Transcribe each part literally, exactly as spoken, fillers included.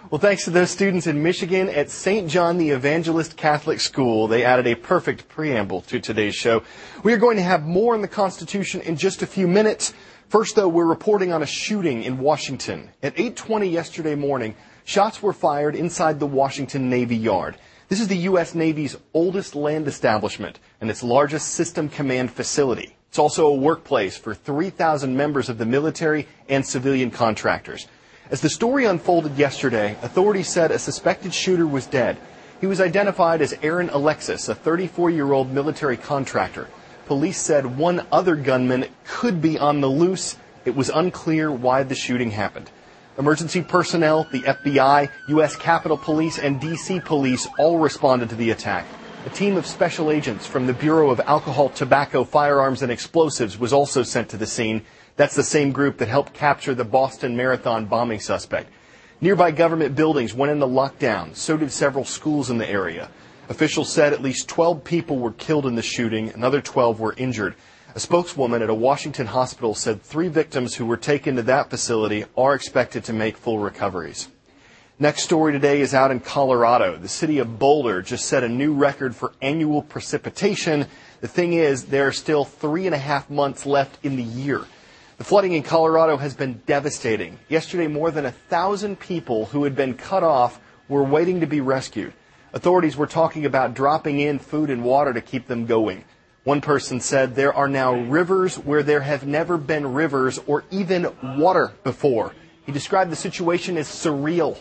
Well, thanks to those students in Michigan at Saint John the Evangelist Catholic School. They added a perfect preamble to today's show. We are going to have more on the Constitution in just a few minutes. First, though, we're reporting on a shooting in Washington. At eight twenty yesterday morning, shots were fired inside the Washington Navy Yard. This is the U S Navy's oldest land establishment and its largest system command facility. It's also a workplace for three thousand members of the military and civilian contractors. As the story unfolded yesterday, authorities said a suspected shooter was dead. He was identified as Aaron Alexis, a thirty-four-year-old military contractor. Police said one other gunman could be on the loose. It was unclear why the shooting happened. Emergency personnel, the F B I, U S Capitol Police, and D C Police all responded to the attack. A team of special agents from the Bureau of Alcohol, Tobacco, Firearms, and Explosives was also sent to the scene. That's the same group that helped capture the Boston Marathon bombing suspect. Nearby government buildings went into lockdown. So did several schools in the area. Officials said at least twelve people were killed in the shooting. Another twelve were injured. A spokeswoman at a Washington hospital said three victims who were taken to that facility are expected to make full recoveries. Next story today is out in Colorado. The city of Boulder just set a new record for annual precipitation. The thing is, there are still three and a half months left in the year. The flooding in Colorado has been devastating. Yesterday, more than a thousand people who had been cut off were waiting to be rescued. Authorities were talking about dropping in food and water to keep them going. One person said there are now rivers where there have never been rivers or even water before. He described the situation as surreal.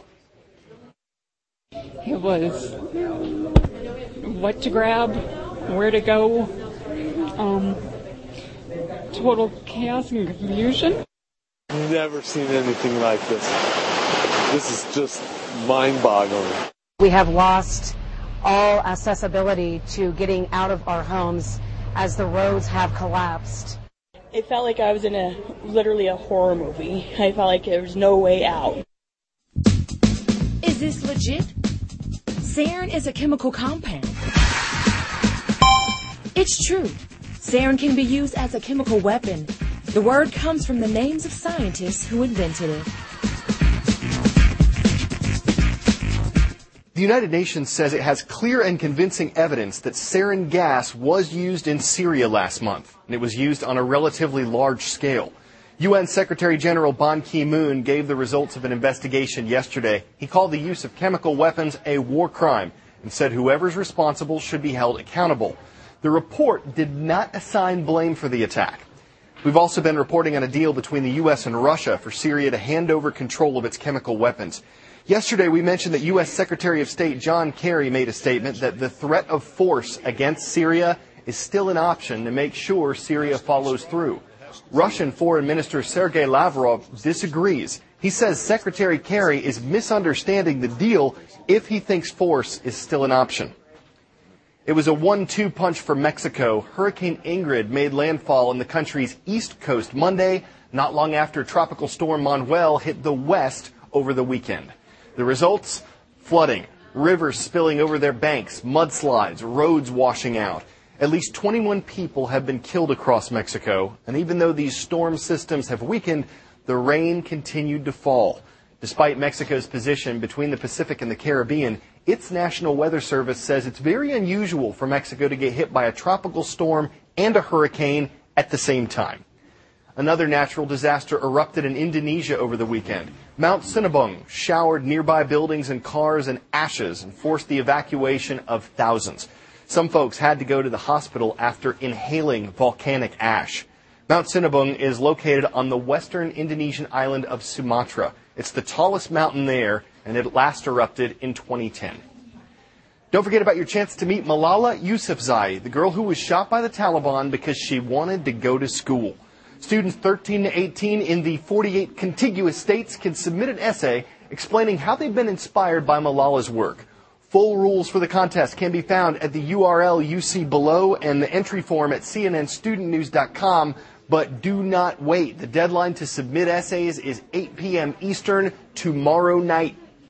It was what to grab, where to go. Um... Total chaos and confusion. Never seen anything like this. This is just mind-boggling. We have lost all accessibility to getting out of our homes as the roads have collapsed. It felt like I was in a literally a horror movie. I felt like there was no way out. Is this legit? Sarin is a chemical compound. It's true. Sarin can be used as a chemical weapon. The word comes from the names of scientists who invented it. The United Nations says it has clear and convincing evidence that sarin gas was used in Syria last month, and it was used on a relatively large scale. U N Secretary General Ban Ki-moon gave the results of an investigation yesterday. He called the use of chemical weapons a war crime and said whoever's responsible should be held accountable. The report did not assign blame for the attack. We've also been reporting on a deal between the U S and Russia for Syria to hand over control of its chemical weapons. Yesterday, we mentioned that U S Secretary of State John Kerry made a statement that the threat of force against Syria is still an option to make sure Syria follows through. Russian Foreign Minister Sergei Lavrov disagrees. He says Secretary Kerry is misunderstanding the deal if he thinks force is still an option. It was a one two punch for Mexico. Hurricane Ingrid made landfall on the country's east coast Monday, not long after Tropical Storm Manuel hit the west over the weekend. The results? Flooding, rivers spilling over their banks, mudslides, roads washing out. At least twenty-one people have been killed across Mexico, and even though these storm systems have weakened, the rain continued to fall. Despite Mexico's position between the Pacific and the Caribbean, its National Weather Service says it's very unusual for Mexico to get hit by a tropical storm and a hurricane at the same time. Another natural disaster erupted in Indonesia over the weekend. Mount Sinabung showered nearby buildings and cars and ashes and forced the evacuation of thousands. Some folks had to go to the hospital after inhaling volcanic ash. Mount Sinabung is located on the western Indonesian island of Sumatra. It's the tallest mountain there, and it last erupted in twenty ten. Don't forget about your chance to meet Malala Yousafzai, the girl who was shot by the Taliban because she wanted to go to school. Students thirteen to eighteen in the forty-eight contiguous states can submit an essay explaining how they've been inspired by Malala's work. Full rules for the contest can be found at the U R L you see below and the entry form at C N N student news dot com. But do not wait. The deadline to submit essays is eight p.m. Eastern tomorrow night.